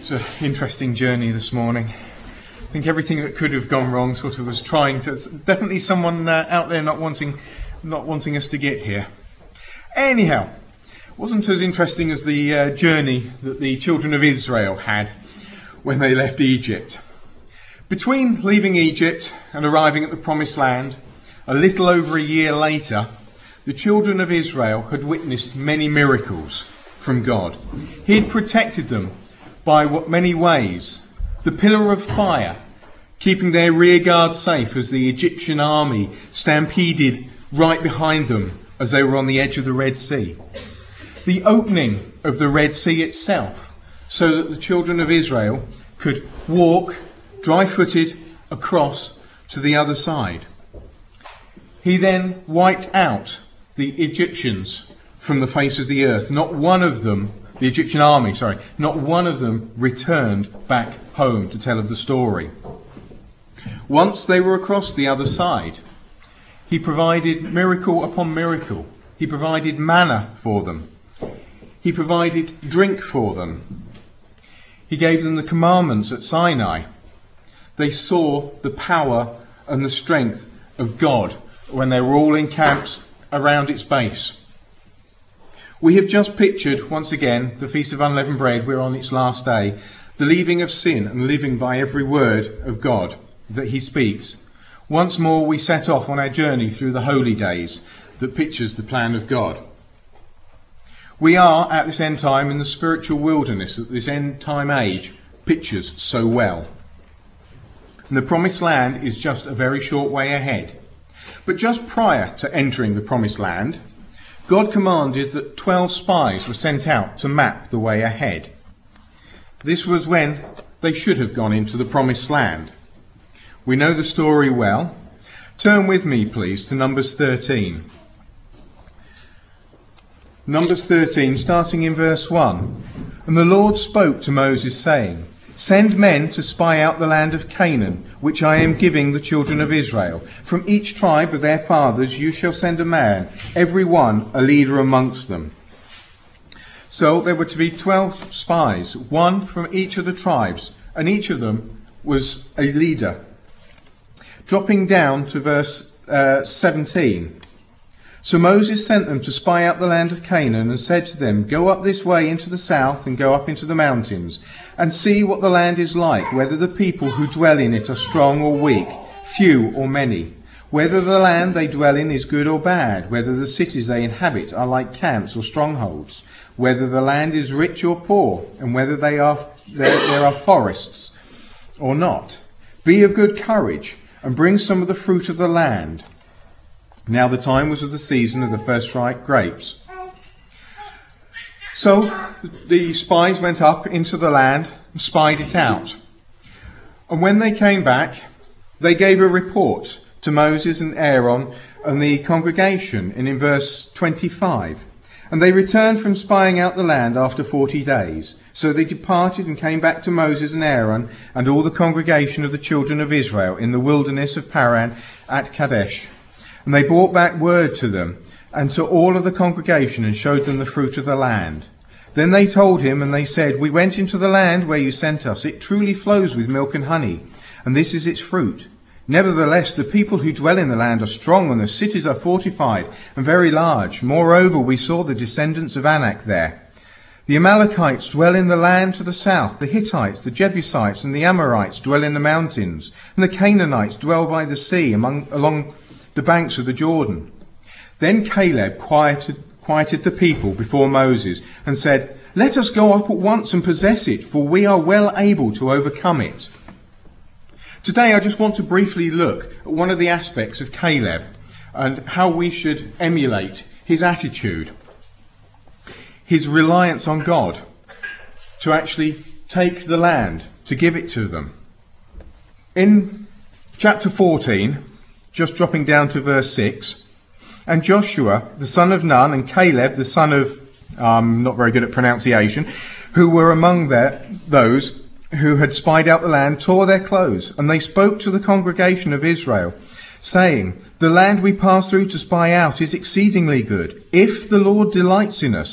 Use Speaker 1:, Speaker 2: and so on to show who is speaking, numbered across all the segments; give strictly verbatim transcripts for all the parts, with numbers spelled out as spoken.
Speaker 1: It's an interesting journey this morning. I think everything that could have gone wrong sort of was trying to. Definitely someone uh, out there not wanting, not wanting us to get here. Anyhow, wasn't as interesting as the uh, journey that the children of Israel had when they left Egypt. Between leaving Egypt and arriving at the Promised Land, a little over a year later, the children of Israel had witnessed many miracles from God. He had protected them by what many ways. The pillar of fire, keeping their rear guard safe as the Egyptian army stampeded right behind them as they were on the edge of the Red Sea. The opening of the Red Sea itself, so that the children of Israel could walk dry-footed across to the other side. He then wiped out the Egyptians from the face of the earth. Not one of them, the Egyptian army, sorry, not one of them returned back home to tell of the story. Once they were across the other side, he provided miracle upon miracle. He provided manna for them. He provided drink for them. He gave them the commandments at Sinai. They saw the power and the strength of God when they were all encamped around its base. We have just pictured, once again, the Feast of Unleavened Bread. We're on its last day. The leaving of sin and living by every word of God that he speaks. Once more we set off on our journey through the holy days that pictures the plan of God. We are, at this end time, in the spiritual wilderness that this end time age pictures so well. And the Promised Land is just a very short way ahead. But just prior to entering the Promised Land, God commanded that twelve spies were sent out to map the way ahead. This was when they should have gone into the Promised Land. We know the story well. Turn with me, please, to Numbers thirteen. Numbers thirteen, starting in verse one. And the Lord spoke to Moses, saying, Send men to spy out the land of Canaan, which I am giving the children of Israel. From each tribe of their fathers you shall send a man, every one a leader amongst them. So there were to be twelve spies, one from each of the tribes, and each of them was a leader. Dropping down to verse uh, seventeen. So Moses sent them to spy out the land of Canaan and said to them, Go up this way into the south and go up into the mountains and see what the land is like, whether the people who dwell in it are strong or weak, few or many, whether the land they dwell in is good or bad, whether the cities they inhabit are like camps or strongholds, whether the land is rich or poor, and whether they are, there, there are forests or not. Be of good courage and bring some of the fruit of the land. Now the time was of the season of the first ripe grapes. So the spies went up into the land and spied it out. And when they came back, they gave a report to Moses and Aaron and the congregation, and in verse twenty-five. And they returned from spying out the land after forty days. So they departed and came back to Moses and Aaron and all the congregation of the children of Israel in the wilderness of Paran at Kadesh. And they brought back word to them and to all of the congregation and showed them the fruit of the land. Then they told him, and they said, We went into the land where you sent us. It truly flows with milk and honey, and this is its fruit. Nevertheless, the people who dwell in the land are strong, and the cities are fortified and very large. Moreover, we saw the descendants of Anak there. The Amalekites dwell in the land to the south. The Hittites, the Jebusites, and the Amorites dwell in the mountains. And the Canaanites dwell by the sea among, along the banks of the Jordan. Then Caleb quieted, quieted the people before Moses and said, Let us go up at once and possess it, for we are well able to overcome it. Today I just want to briefly look at one of the aspects of Caleb and how we should emulate his attitude, his reliance on God to actually take the land, to give it to them. In chapter fourteen, just dropping down to verse six, and Joshua, the son of Nun, and Caleb, the son of, um, not very good at pronunciation, who were among their, those who had spied out the land, tore their clothes, and they spoke to the congregation of Israel, saying, The land we passed through to spy out is exceedingly good. If the Lord delights in us,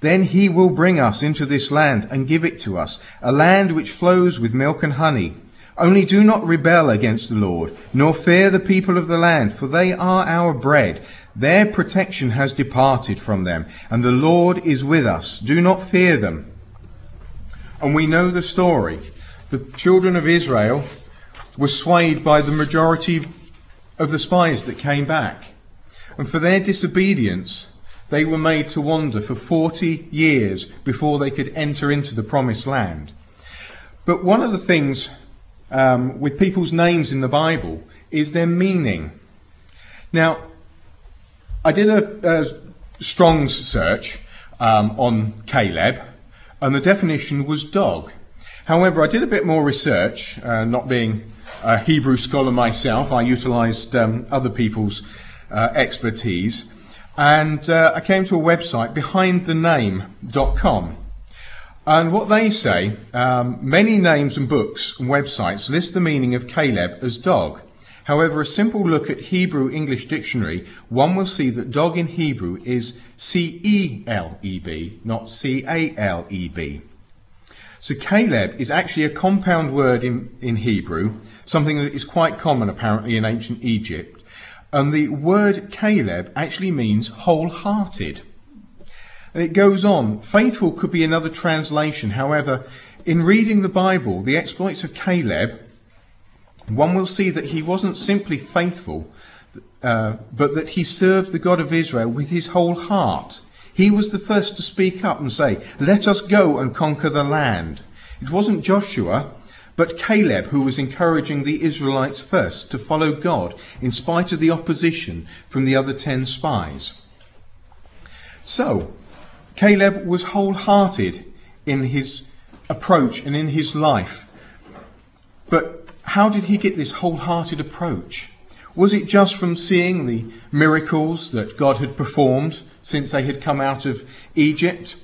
Speaker 1: Then he will bring us into this land and give it to us, a land which flows with milk and honey. Only do not rebel against the Lord, nor fear the people of the land, for they are our bread. Their protection has departed from them, and the Lord is with us. Do not fear them. And we know the story. The children of Israel were swayed by the majority of the spies that came back. And for their disobedience, they were made to wander for forty years before they could enter into the promised land. But one of the things um, with people's names in the Bible is their meaning. Now, I did a, a Strong's search um, on Caleb, and the definition was dog. However, I did a bit more research, uh, not being a Hebrew scholar myself. I utilised um, other people's uh, expertise. And uh, I came to a website, behind the name dot com. And what they say, um, many names and books and websites list the meaning of Caleb as dog. However, a simple look at Hebrew English dictionary, one will see that dog in Hebrew is C E L E B, not C A L E B. So Caleb is actually a compound word in, in Hebrew, something that is quite common apparently in ancient Egypt. And the word Caleb actually means wholehearted. And it goes on. Faithful could be another translation. However, in reading the Bible, the exploits of Caleb, one will see that he wasn't simply faithful, uh, but that he served the God of Israel with his whole heart. He was the first to speak up and say, "Let us go and conquer the land." It wasn't Joshua, but Caleb who was encouraging the Israelites first to follow God in spite of the opposition from the other ten spies. So, Caleb was wholehearted in his approach and in his life. But how did he get this wholehearted approach? Was it just from seeing the miracles that God had performed since they had come out of Egypt?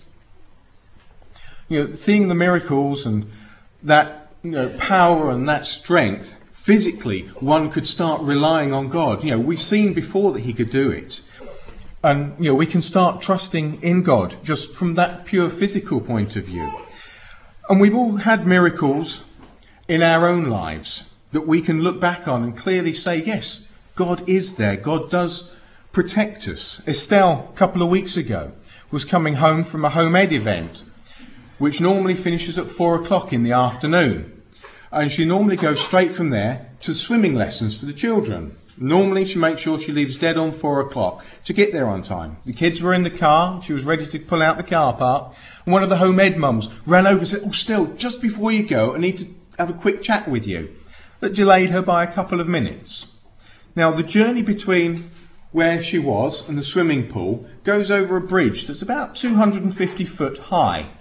Speaker 1: You know, seeing the miracles and that you know, power and that strength, physically, one could start relying on God. You know, we've seen before that he could do it. And, you know, we can start trusting in God just from that pure physical point of view. And we've all had miracles in our own lives that we can look back on and clearly say, yes, God is there. God does protect us. Estelle, a couple of weeks ago, was coming home from a home ed event, which normally finishes at four o'clock in the afternoon. And she normally goes straight from there to swimming lessons for the children. Normally she makes sure she leaves dead on four o'clock to get there on time. The kids were in the car, she was ready to pull out the car park, and one of the home ed mums ran over and said, "Oh, still, just before you go, I need to have a quick chat with you." That delayed her by a couple of minutes. Now, the journey between where she was and the swimming pool goes over a bridge that's about two hundred fifty foot high.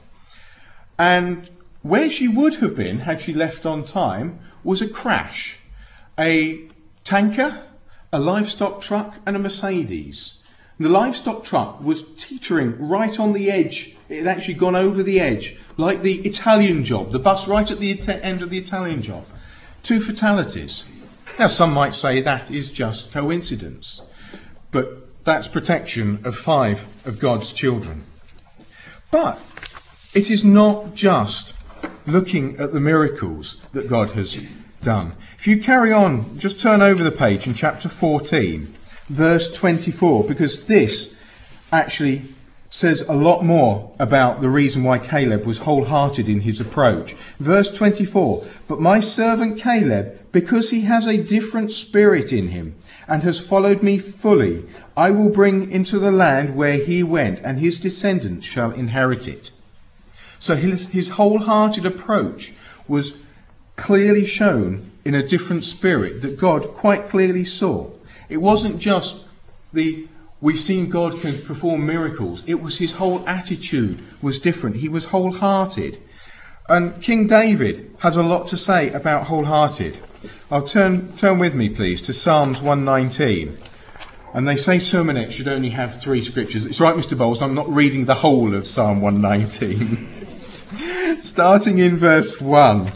Speaker 1: And where she would have been had she left on time was a crash. A tanker, a livestock truck and a Mercedes. The livestock truck was teetering right on the edge. It had actually gone over the edge, like the Italian Job, the bus right at the end of the Italian Job. Two fatalities. Now, some might say that is just coincidence, but that's protection of five of God's children. But it is not just looking at the miracles that God has done. If you carry on, just turn over the page in chapter fourteen, verse twenty-four, because this actually says a lot more about the reason why Caleb was wholehearted in his approach. Verse twenty-four, "But my servant Caleb, because he has a different spirit in him and has followed me fully, I will bring into the land where he went, and his descendants shall inherit it." So his, his wholehearted approach was clearly shown in a different spirit that God quite clearly saw. It wasn't just the, we've seen God can perform miracles. It was his whole attitude was different. He was wholehearted. And King David has a lot to say about wholehearted. I'll turn, turn with me, please, to Psalms one nineteen. And they say sermonettes should only have three scriptures. It's right, Mister Bowles, I'm not reading the whole of Psalm one nineteen. Starting in verse one.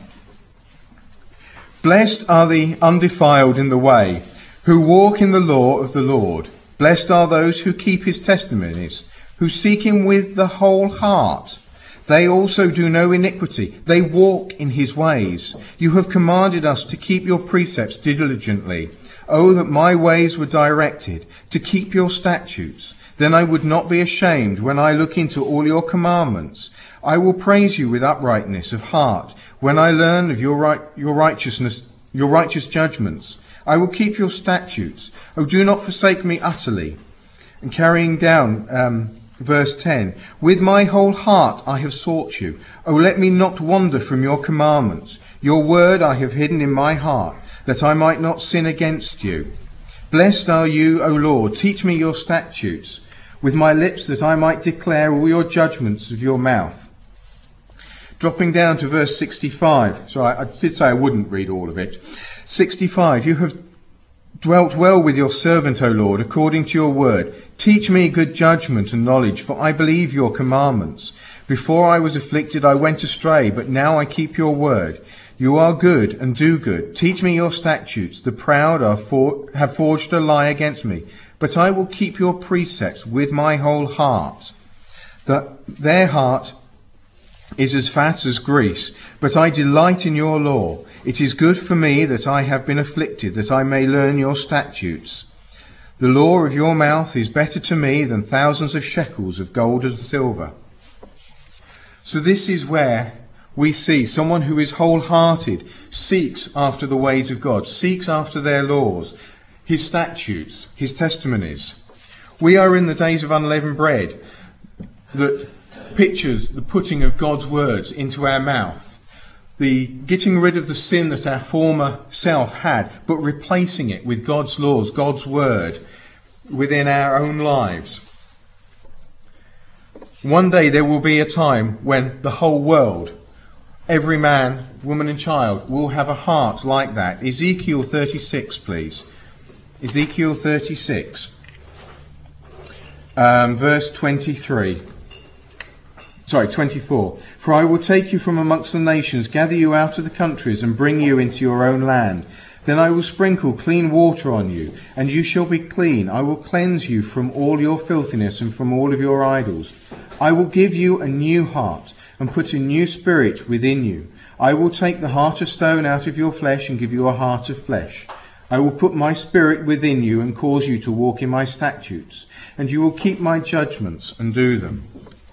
Speaker 1: "Blessed are the undefiled in the way, who walk in the law of the Lord. Blessed are those who keep his testimonies, who seek him with the whole heart. They also do no iniquity. They walk in his ways. You have commanded us to keep your precepts diligently. Oh, that my ways were directed to keep your statutes. Then I would not be ashamed when I look into all your commandments. I will praise you with uprightness of heart when I learn of your right, your righteousness, your righteous judgments. I will keep your statutes. Oh, do not forsake me utterly. And carrying down um, verse ten, with my whole heart I have sought you. Oh, let me not wander from your commandments. Your word I have hidden in my heart, that I might not sin against you. Blessed are you, O Lord. Teach me your statutes with my lips, that I might declare all your judgments of your mouth. Dropping down to verse sixty-five. So I, I did say I wouldn't read all of it. sixty-five. You have dwelt well with your servant, O Lord, according to your word. Teach me good judgment and knowledge, for I believe your commandments. Before I was afflicted, I went astray, but now I keep your word. You are good and do good. Teach me your statutes. The proud are for, have forged a lie against me, but I will keep your precepts with my whole heart. That their heart is as fat as grease, but I delight in your law. It is good for me that I have been afflicted, that I may learn your statutes. The law of your mouth is better to me than thousands of shekels of gold and silver. So this is where we see someone who is wholehearted, seeks after the ways of God, seeks after their laws, his statutes, his testimonies. We are in the days of unleavened bread that pictures the putting of God's words into our mouth, the getting rid of the sin that our former self had, but replacing it with God's laws, God's word within our own lives. One day there will be a time when the whole world, every man, woman and child, will have a heart like that. Ezekiel thirty-six, please. Ezekiel thirty-six, um, verse twenty-three. Sorry, twenty-four. For I will take you from amongst the nations, gather you out of the countries, and bring you into your own land. Then I will sprinkle clean water on you, and you shall be clean. I will cleanse you from all your filthiness and from all of your idols. I will give you a new heart, and put a new spirit within you. I will take the heart of stone out of your flesh, and give you a heart of flesh. I will put my spirit within you, and cause you to walk in my statutes, and you will keep my judgments and do them.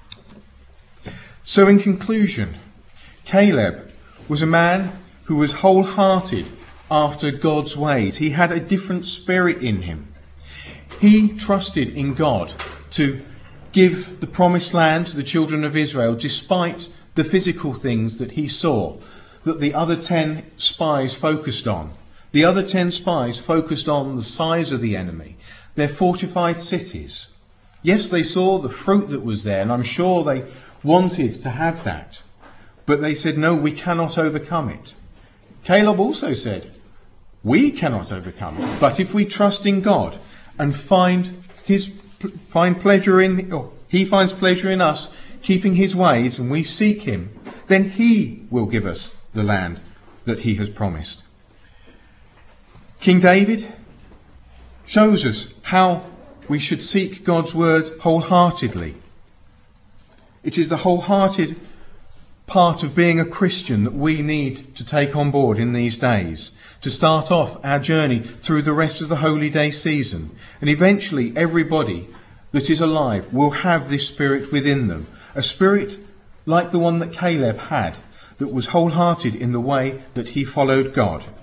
Speaker 1: So in conclusion, Caleb was a man who was wholehearted after God's ways. He had a different spirit in him. He trusted in God to give the promised land to the children of Israel, despite the physical things that he saw, that the other ten spies focused on. The other ten spies focused on the size of the enemy, their fortified cities. Yes, they saw the fruit that was there, and I'm sure they wanted to have that. But they said, no, we cannot overcome it. Caleb also said, we cannot overcome it. But if we trust in God and find his find pleasure in, or he finds pleasure in us, keeping his ways, and we seek him, then he will give us the land that he has promised. King David shows us how we should seek God's word wholeheartedly. It is the wholehearted part of being a Christian that we need to take on board in these days, to start off our journey through the rest of the Holy Day season. And eventually everybody that is alive will have this spirit within them, a spirit like the one that Caleb had, that was wholehearted in the way that he followed God.